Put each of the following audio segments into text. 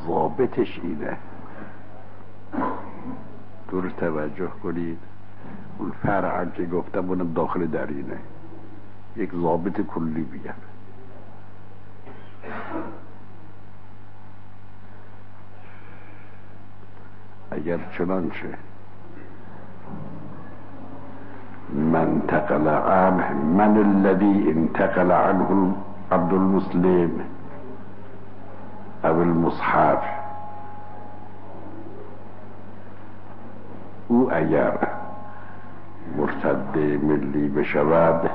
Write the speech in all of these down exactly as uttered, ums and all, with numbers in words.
ضابطش اینه. دور توجه کنید، اون فرع که گفتم اونم داخل در اینه. یک ضابط کلی بگم. اگر چنانچه من انتقل عنه من الذي انتقل عنه عبد المسلم او المصحف، او اگر مرتد ملی بشود،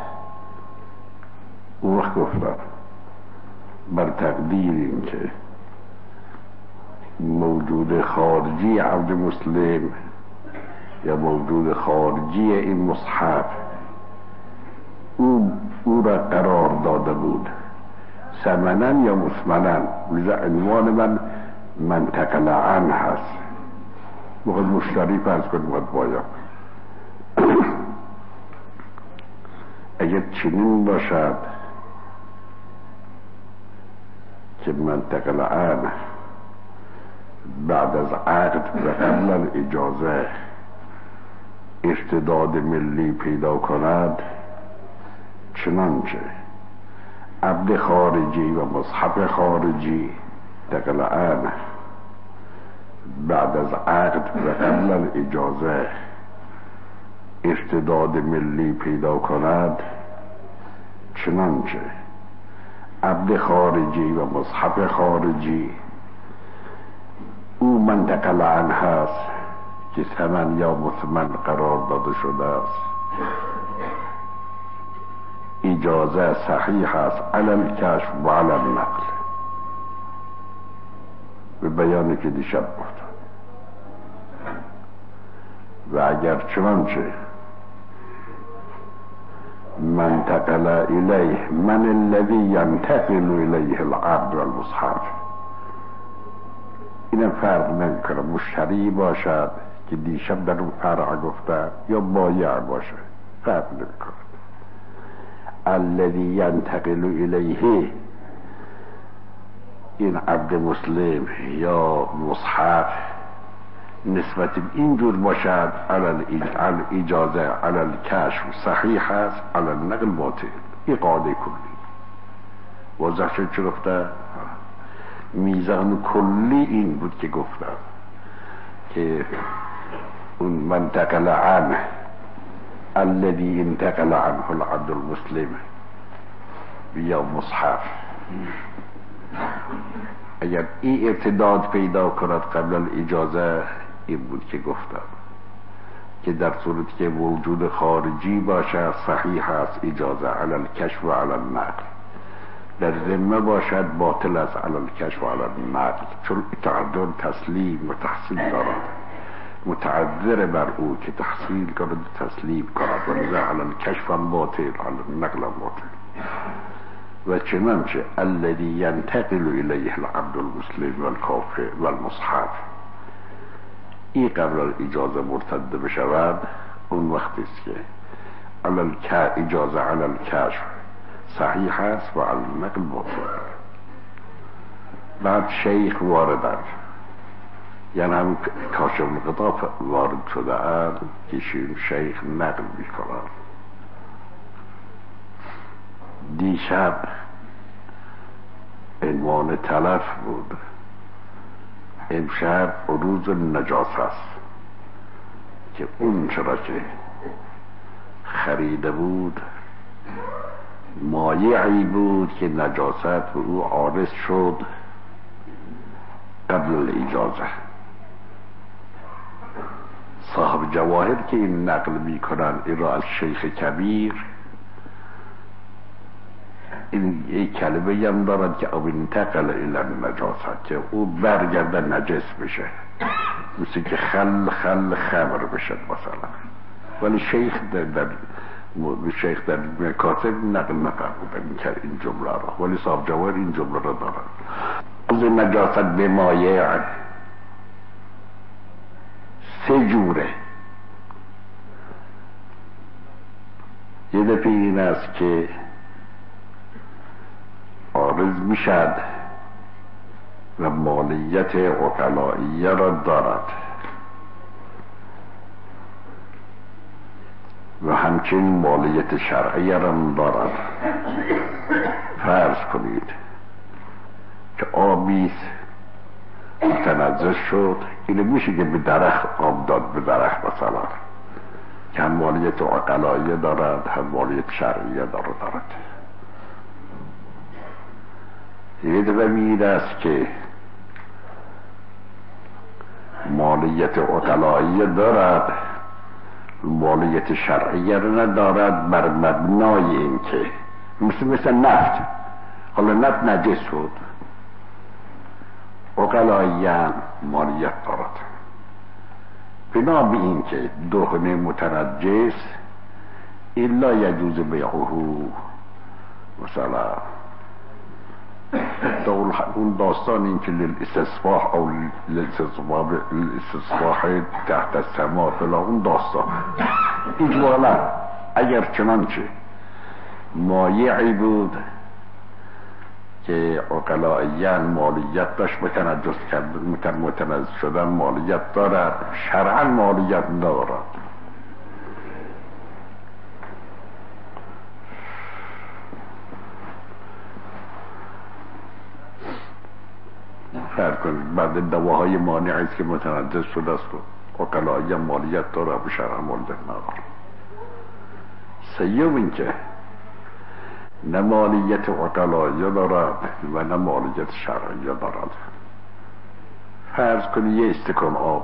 او وقت گفتم بر تقدیر این که موجود خارجی عبد مسلم یا موجود خارجی این مصحف او او را قرار داده بود ثمنن یا مثمنن، لذا عنوان من منتقل عنه هست. بخواد مشتری فرض کنیم باید باید اگر چنین باشد که منتقل عنه بعد از عقد و قبل الاجازه ارتداد ملی پیدا کند، چنانچه عبد خارجی و مصحف خارجی منتقل عنه بعد از عقد و قبل الاجازه ارتداد ملی پیدا کند، چنانچه عبد خارجی و مصحف خارجی او منتقل عنه هست که ثمن یا مثمن قرار داده شده است، اجازه صحیح است علی الکشف و علی النقل. به بیانی که دیشب گفتم. و اگر چنانچه منتقل الیه من الذی ینتقل الیه العبد والمصحف، اینم فرق نمی کنه مشتری باشد که دیشب در اون فرع گفته یا بایع باشه، فرق نمی کنه. الذی ینتقل الیه این عبد مسلم یا مصحف نسبت اینجور باشد علی اجازه علی الکشف صحیح است علی النقل باطل. این قاعده کلی واضح شد. چه گفته؟ میزان کلی این بود که گفتم که اون منتقل عنه الذي انتقل عنه العبد المسلم یا مصحف، اگر این ارتداد پیدا کند قبل الاجازه، این بود که گفتم که در صورت که وجود خارجی باشه صحیح است اجازه علی الکشف و علی النقل، در ذمه باشد باطل است علی الکشف و علی النقل، چون تعذر تسلیم و تحصیل دارد، متعذر بر او که تحصیل کند و تسلیم کند، و لذا علی الکشف هم باطل علی النقل هم باطل. و چنانچه الذی ینتقل الیه العبد المسلم والکافر والمصحف، این قبل الاجازه مرتد بشود، اون وقتی است که علی اجازه علی الکشف صحیح است و علی النقل باطل. بعد شیخ واردن، یعنی هم کاشف الغطا وارد شده اند که شیخ نقل می کنند. دیشب عنوان تلف بود، امشب عروض نجاس است که اون چرا که خریده بود مایعی بود که نجاست به او عارض شد قبل الاجازه. صاحب جواهر که این نقل می کنن این را از شیخ کبیر، این یک کلمه هم دارد که او انتقل الى النجاست، که او برگرده نجس بشه، مثل که خل خل خمر بشه مثلا. ولی شیخ در, در شیخ در مکاتب نقل نفرمودن کرد این جمله را، ولی صاحب جواهر این جمله را دارد. از نجاست به مایع سه جوره. یه دفعه این است که عارض میشد و مالیت عقلائیه را دارد و همچنین مالیت شرعیه را دارد. فرض کنید که آبی متنزل شد، اینو میشه که به درخت آب داد، به درخت مثلا، که هم مالیت عقلائیه دارد هم مالیت شرعیه دارد. یه دفعه میگید است که مالیت عقلائیه دارد، مالیت شرعیه رو ندارد، بر مبنای این که مثل مثل نفت، حالا نفت نجس شد، عقلائیه مالیت دارد، بنا به این که دهن متنجس الا یجوز بیعه، مثلا اون داستان این که للاستصباح او للاستصباح تحت السماء فلا، اون داستان اجوالا اگر چنانچه مایعی بود که عقلائیان مالیت داشت، متنجس کردن متنجس شدن مالیت دارد، شرعا مالیت دارد. فرق کنید بعد دواهای مانعی است که متنجس شده است و عقلائیان مالیت دارد و شرعا مالیت ندارد. سیوم این که نه مالیت عقلائیه دارد و نه مالیت شرعیه دارد. فرض کنید یه استکان آب،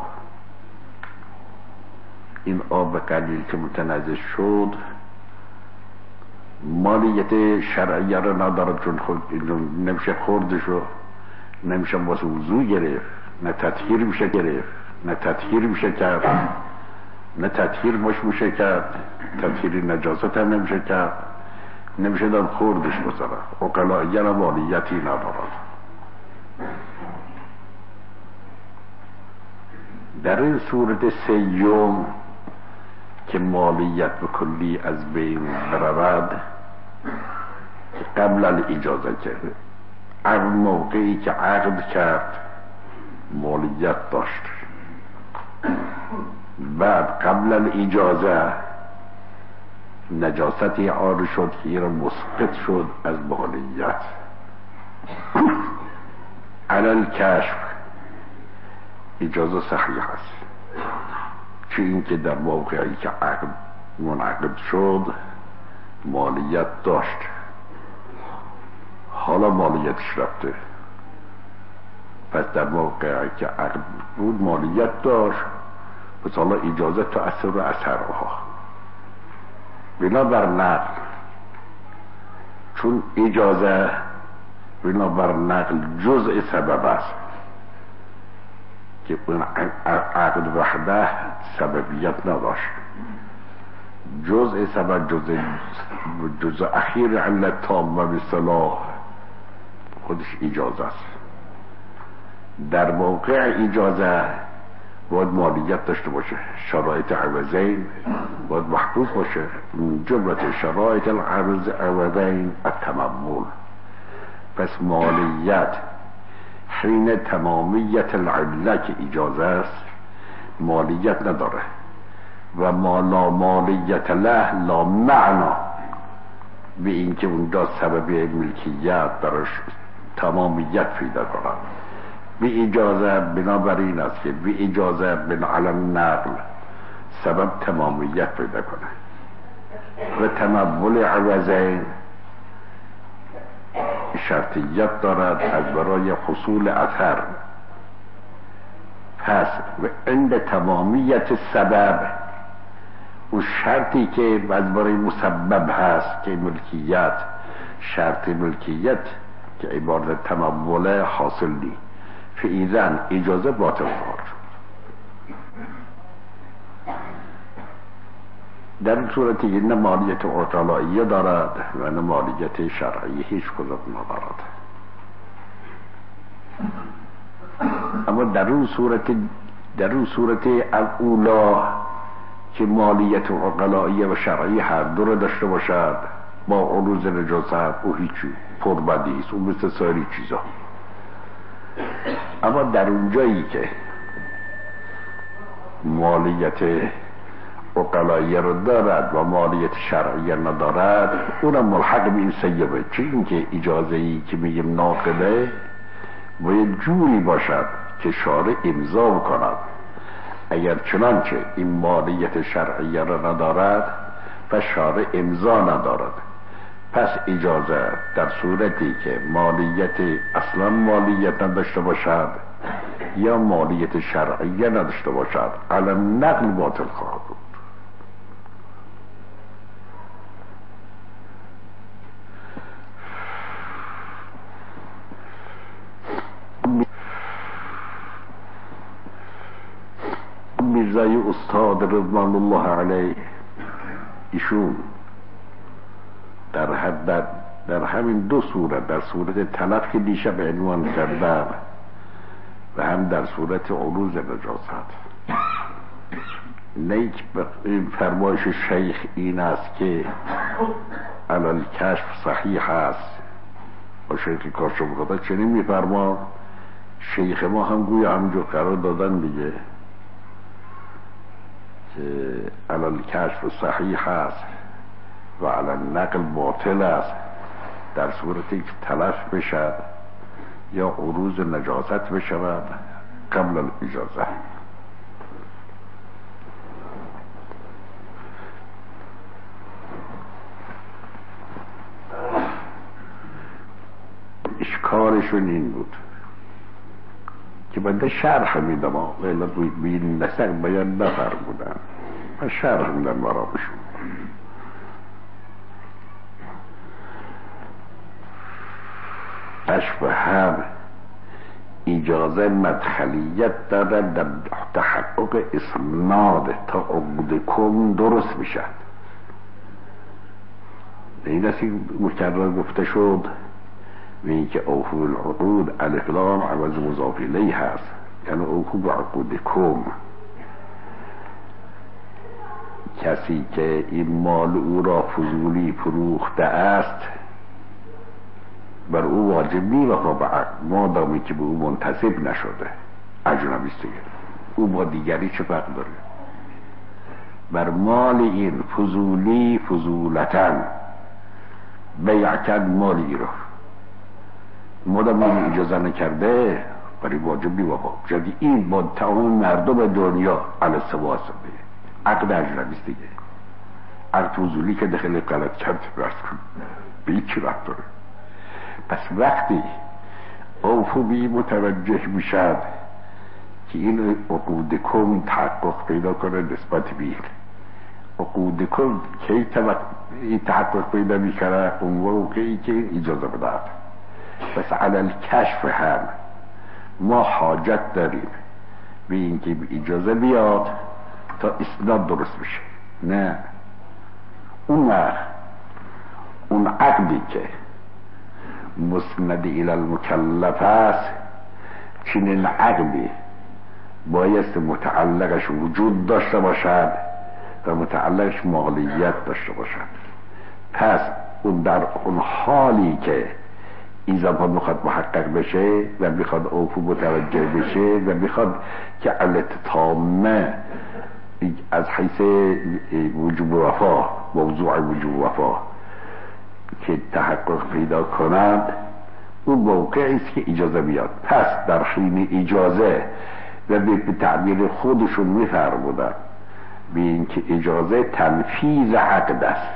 این آب قلیل که متنجس شد مالیت شرعیه را ندارد، چون خود نمیشه خوردشو، نمیشه واسه وضو گرفت، نه تطهیر میشه گرفت، نه تطهیر میشه کرد، نه تطهیر مش میشه کرد، تطهیر نجاست هم نمیشه کرد، نمیشه داد خوردش مثلا. عقلائیه را مالیتی ندارد. در این صورت سیوم که مالیت به کلی از بین برود، قبل الاجازه کرده، عقد موقعی که عقد کرد مالیت داشت، بعد قبل الاجازه نجاستی عارض شد که این را مسقط شد از مالیت. علل کشف اجازه صحیح است، چون اینکه در موقعی که عقد منعقد شد مالیت داشت، حالا مالیتش رفته، پس در موقعی که عقد بود مالیت داشت، پس حالا اجازه تو اثر و اثرها بنابر نقل، چون اجازه بنابر نقل جزء سبب است که اون عقد وحده سببیت نداشت، جزء سبب جزء جزء اخیر علت تامه به صلاح خودش اجازه است. در موقع اجازه باید مالیت داشته باشه، شرایط عوضین باید محفوظ باشه، جملت شرایط العوض عوضین التمول. پس مالیت حین تمامیت العله که اجازه است مالیت نداره، و ما لا مالیت له لا معنا به اینکه اونجا سبب ملکیت درش تمامیت پیدا کنند. به اجازه بنابراین است که به اجازه بن علم نقل سبب تمامیت پیدا کنه و تمول عوضین شرطیت دارد از برای حصول اثر. پس و عند تمامیت سبب و شرطی که از برای مسبب هست که ملکیت، شرط ملکیت که عبارت تمول حاصل نی، فإذن اجازه باطل خواهد شد. در این صورتی که نه مالیت عقلائیه دارد و نه مالیت شرعی، هیچ کدام ندارد. اما در اون صورت در اون صورت الاولا که مالیت عقلائیه و شرعی هر دو را داشته باشد با عروض نجاست، او هیچی پربدی است، او مثل سایر چیزا. اما در اونجایی که مالیت عقلاییه رو دارد و مالیت شرعیه ندارد، اونم ملحق به این سیبه. چه اینکه اجازه ای که میگیم ناقله باید جوری باشد که شارع امضا کند. اگر چنانچه این مالیت شرعیه را ندارد و شارع امضا ندارد، پس اجازه در صورتی که مالیت اصلا مالیت نداشته باشد یا مالیت شرعیه نداشته باشد علی نقل باطل خواهد بود. میرزای استاد رضوان الله علیه ایشون در حد در, در همین دو صورت، در صورت تلف که دیشب عنوان کردن و هم در صورت عروض نجاست، نیک فرمایش شیخ این است که علل کشف صحیح است و شیخ کاشف خدا چنین میفرما. شیخ ما هم گویا همجور قرار دادن دیگه که علل کشف صحیح است و علل نقل باطل است در صورتی که تلف بشد یا عروض نجاست بشود قبل الاجازه. اشکالشون این بود که بنده شرح میدم ولی بین نسق بیان نفرمودن، من شرح میدم برا بشون. کشف هم اجازه مدخلیت داره در تحقق اسناد تا عقد کم درست میشد. این است مکرر گفته شد و اینکه اوفو العقود الف لام عوض مضاف الیه هست، یعنی اوفو به عقود کم. کسی که این مال او را فضولی فروخته است بر او واجب می وفا به عقد، مادامی که به او منتسب نشده. اجنبی است دیگه، او با دیگری چه فرق داره؟ بر مال این فضولی فضولتن بیع کرد مال ای را، مادامی اجازه نکرده برای واجب می وفا. جدی این با تمام مردم دنیا علی سوا است. عقد اجنبی است دیگه. عقد فضولی که داخل غلط کرد برس کن به این چی رفت داره؟ پس وقتی اوفوبی متوجه میشد که این عقود کم تحقق پیدا کنه نسبت بیر، عقود کم که این تحقق پیدا میکنه اون موقعی که اجازه بدهد. پس علل کشف هم ما حاجت داریم به اینکه اجازه بیاد تا اسناد درست بشه. نه اون اون عقدی که مسند الى المکلف است، چنین عقدی بایست متعلقش وجود داشته باشد و متعلقش مالیت داشته باشد. پس اون در اون حالی که این زمان میخواد محقق بشه و میخواد اوفو متوجه بشه و میخواد که علت تامه از حیث وجوب وفا، موضوع وجوب وفا که تحقق پیدا کنند، اون موقعی است که اجازه بیاد. پس در حین اجازه و به تعبیر خودشون میفرمودن به این که اجازه تنفیذ عقد است.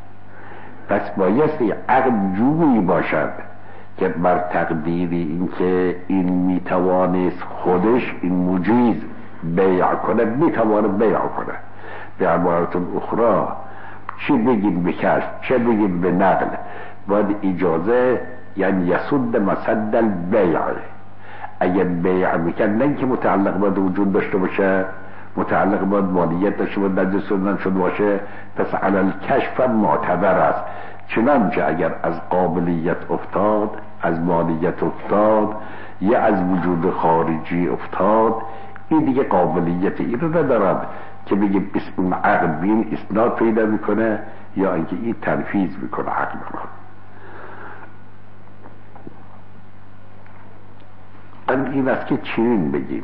پس بایستی عقد جوری باشد که بر تقدیری این که این میتوانست خودش این مجیز بیع کنه، میتواند بیع کنه. به عبارت اخرى چی بگیم به کشف چه بگیم به نقل، باید اجازه یعنی یسد مسد البیع. اگر بیع میکن نه که متعلق باید وجود داشته باشه، متعلق باید مالیت داشته باید در سنن شده باشه. پس علل کشف معتبر است. چنانچه اگر از قابلیت افتاد، از مالیت افتاد یا از وجود خارجی افتاد، این دیگه قابلیت این رو ندارد که بگیم اسم عقد بین اسناد پیدا میکنه یا اینکه این تنفیذ میکنه عقد رو. این است که چنین بگیم.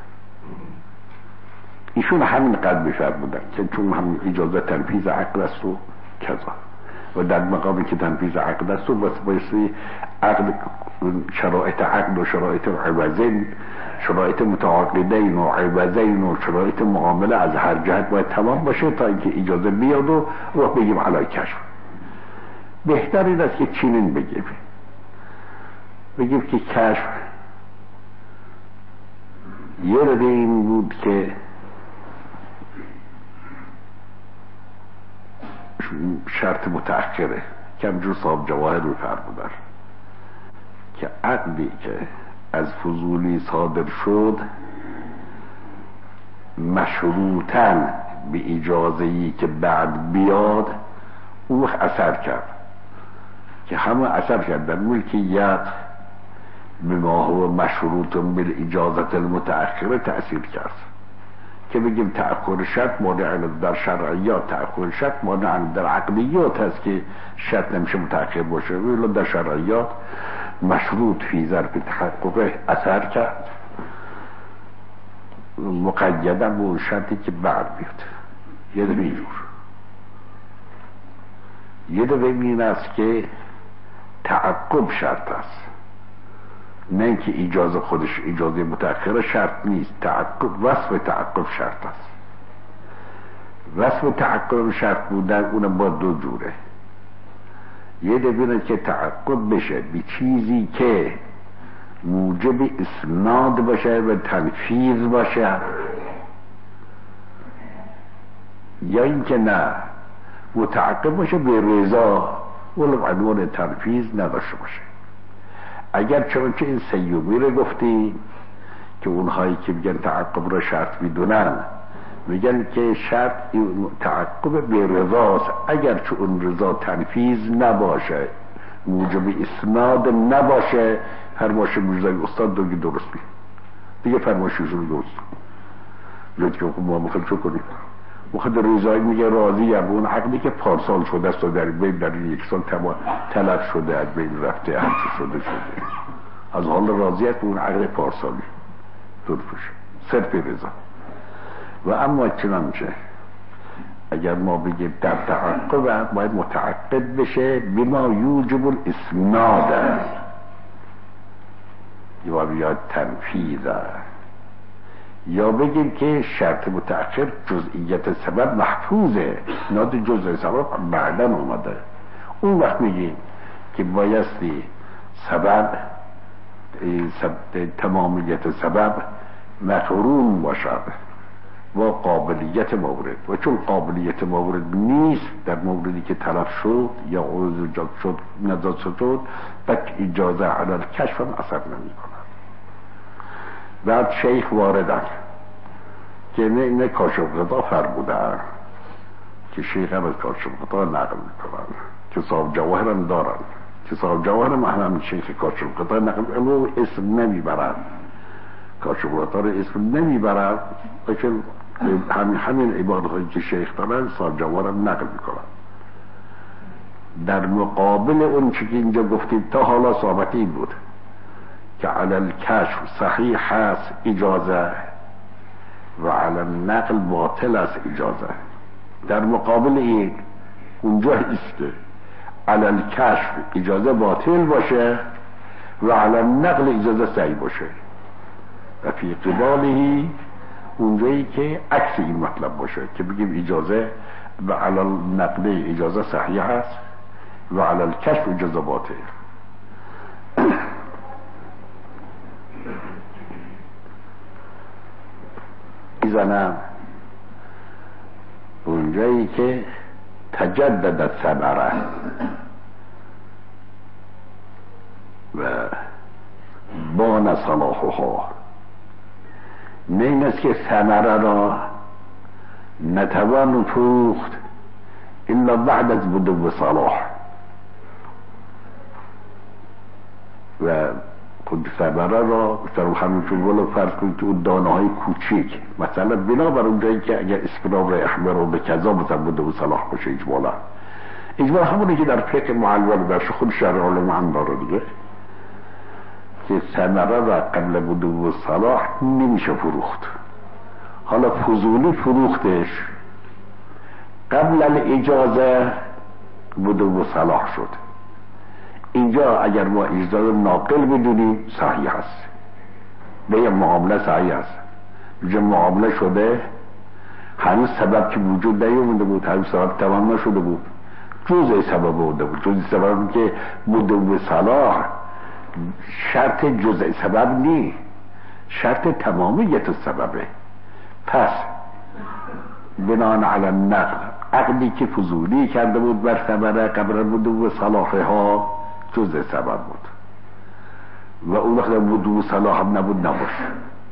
ایشون همین قدر می‌فرمودن که چون هم اجازه تنفیذ عقد است و کذا، و در مقامی که تنفیذ عقد است و واسه عقد شرایط عقد و شرایط عوضین، شرایط متعاقدین و عوضین و شرایط معامله از هر جهت باید تمام باشه تا اینکه اجازه بیاد و و بگیم علی کشف. بهتر این است که چنین بگیم بگیم که کشف یه رده این بود که شرط متأخره که همجور صاحب جواهر رو فرمودن که عقدی که از فضولی صادر شد مشروطاً به اجازه‌ای که بعد بیاد او اثر کرد، که همه اثر کرد در ملکیت بما هو مشروط بالاجازه المتأخره تأثیر کرد، که بگیم تأخر شرط مانع در شرعیات، تأخر شرط مانع در عقلیات هست که شرط نمیشه متأخر باشه، ولی در شرعیات مشروط فی ظرف تحقق اثر کرد مقیدا به اون شرطی که بعد بیاد. یه دفعه اینجور یه دفعه این است که تعقب شرط است، نه اینکه اجازه خودش اجازه متأخره شرط نیست، تعقب وصف تعقب شرط است. وصف تعقب شرط بودن اونم با دو جوره. یه دفعه که تعقب بشه به چیزی که موجب اسناد باشه و تنفیذ باشه، یا اینکه نه متعقب باشه به رضا ولو عنوان تنفیذ نداشته باشه. اگر چون که این سیومی رو گفتیم که اونهایی که میگن تعقب را شرط میدونن میگن که شرط تعقب به رضاست، اگر چون اون رضا تنفیذ نباشه موجب اسناد نباشه فرمایش میرزای استاد دوگی درست بید دیگه فرمایششون درست لطف که ما مخل چو کنیم مخل رضایی میگه راضی هم اون عقلی که پارسال شده است و در بین در یک سال تلف شده از بین رفته همچه شده شده از حال راضیت اون عقل پارسالی درست بشه صرف رضا. و اما چنانچه اگر ما بگیم در تعقب باید متعقب بشه بما یوجب الاسناد یا بیاد تنفیذ، یا بگیم که شرط متأخر جزئیت سبب محفوظه، ناد جزء سبب بعدا اومده، اون وقت میگیم که بایستی سبب تمامیت سبب مقرون باشد با قابلیت مورد، و چون قابلیت مورد نیست در موردی که طلب شد یا عوض ایجاد شد نزد شد بک اجازه علی الکشف هم اثر نمی کند. بعد شیخ واردن که نه, نه کاشف غطا فرمودن که شیخ هم از کاشف غطا نقل میکنن که صاحب جواهر هم دارن که صاحب جواهر هم هم شیخ کاشف غطا نقل اما اسم نمیبرن، کاشف غطا رو اسم نمیبرن، لیکن همین همین عبارت هایی که شیخ دارن صاحب جواهر هم نقل میکنن. در مقابل اون چی که اینجا گفتیم تا حالا ثابت این بود که علی الکشف صحیح هست اجازه و علی النقل باطل است اجازه. در مقابل این اونجا است که علی الکشف اجازه باطل باشه و علی النقل اجازه صحیح باشه، و فی قباله اونجایی که عکس این مطلب باشه که بگیم اجازه و علی النقل اجازه صحیح هست و علی الکشف اجازه باطل. میزنم اونجایی که تجدد ثمره و بان صلاحها، نه این است که ثمره را نتوان فروخت الا بعد از بدو صلاح، و خود ثمره را مثلا همینطور ولو فرض کنید تو دانه های کوچیک مثلا بنابر اونجایی که اگر اسپراب را احمر رو به کذا مثلا بدو صلاح باشه اجمالا اجمالا همونی که در فقه معلول در خود شرع علم هم داره دیگه، که ثمره را قبل بدو صلاح نمیشه فروخت. حالا فضولی فروختش قبل الاجازه بدو صلاح شد. اینجا اگر ما اجازه ناقل بدونیم صحیح است، به یه معامله صحیح است. اینجا معامله شده، هنوز سبب که وجود نیامده بود، هنوز سبب تمام نشده بود، جزء سبب بوده بود. جزء سبب که بدو صلاح شرط جزء سبب نی، شرط تمامیت سببه. پس بنان علی النقل عقدی که فضولی کرده بود بر ثمره قبل بدو صلاحه ها جزء سبب بود و اون وقت بدو صلاح هم نبود نباشه.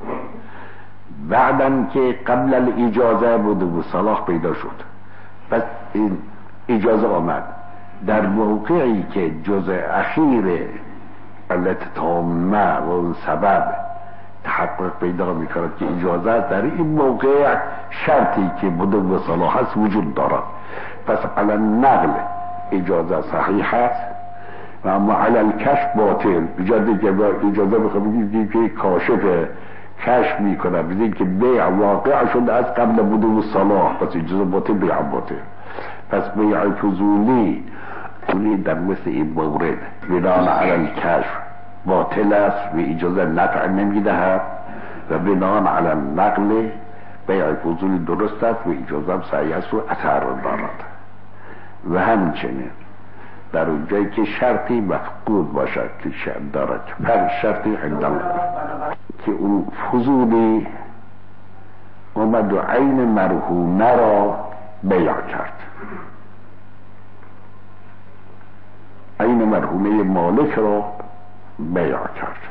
بعدن که قبل الاجازه بدو صلاح پیدا شد، پس این اجازه آمد در موقعی که جزء اخیر علت تامه و اون سبب تحقق پیدا میکند که اجازه در این موقع شرطی که بدو صلاح است وجود دارد. پس علی النقل اجازه صحیح است و اما علی الکشف باطل. بجاده که با اجازه بخواه بگید که کاشف کشف میکنه بگید که بیع واقع شده از قبل بدو صلاح، پس اجازه باطل، بیع باطل. پس بیع فضولی در مثل این مورد بنان علی الکشف باطل است و اجازه نفع نمیدهد و بنان علی النقل بیع فضولی درست است و اجازه هم صحیح است و اثر دارد. و همچنین در اونجایی که شرطی مفقود باشد که شرط دارد، پر شرطی عندما که اون فضولی اومد و عین مرهونه را بیع کرد، عین مرهونه مالک را بیع کرد.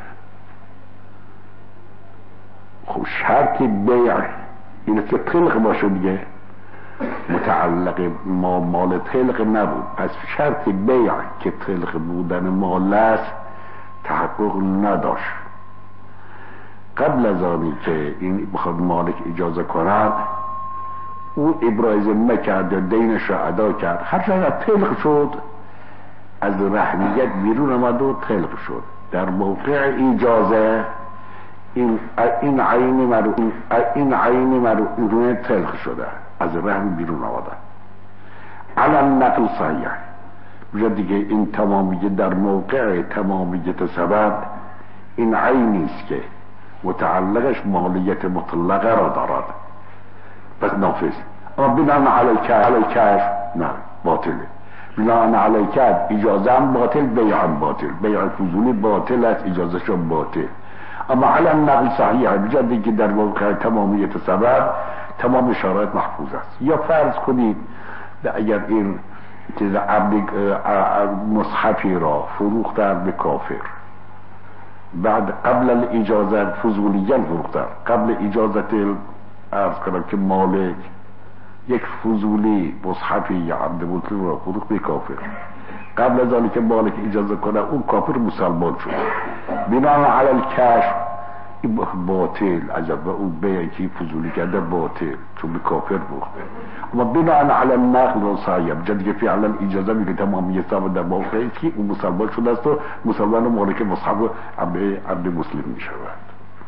خب شرط بیع اینه که طلق باشه دیگه، متعلق ما مال طلق نبود. پس شرط بیع که طلق بودن مال است تحقق نداشت. قبل از آنی که این بخواد مالک اجازه کند او ابراز نکرد یا دینش را ادا کرد، هر چقدر طلق شد از رهنیت بیرون آمد و طلق شد. در موقع اجازه این این عین مرو این عین مرو طلق شده، از رهن بیرون آمده. علی النقل صحیح بجا دیگه این تمامیت در موقع تمامیت سبب این عینی است که متعلقش مالیت مطلقه را دارد، پس نافذ. اما بنان علی الکشف نه، باطله. بنان علی الکشف اجازه هم باطل، بیع هم باطل. بیع فضولی باطل است، اجازه شم باطل. اما علی النقل صحیح بجا دیگه در موقع تمامیت سبب تمام شرایط محفوظ است. یا فرض کنید اگر این چیز عبد مصحفی را فروختن به کافر، بعد قبل الاجازه فضولیاً فروختن، قبل اجازت عرض کنم که مالک یک فضولی مصحفی یا عبد مطلق را فروخت به کافر، قبل از آنی که مالک اجازه کنه اون کافر مسلمان شد، بناء علی الکشف باطل. عجب و اون بیعی که فضولی کرده باطل چون به کافر فروخته. اما بناء علی النقل و صحیح جدی که فعلا اجازه میگه تمامی حساب در موقعی که اون مسلمان شده است و مسلمان و مالک مصحف عبد عبد مسلم میشود.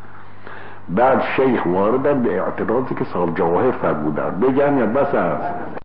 بعد شیخ واردن به اعتراضی که صاحب جواهر فرمودن بگن یا بس است؟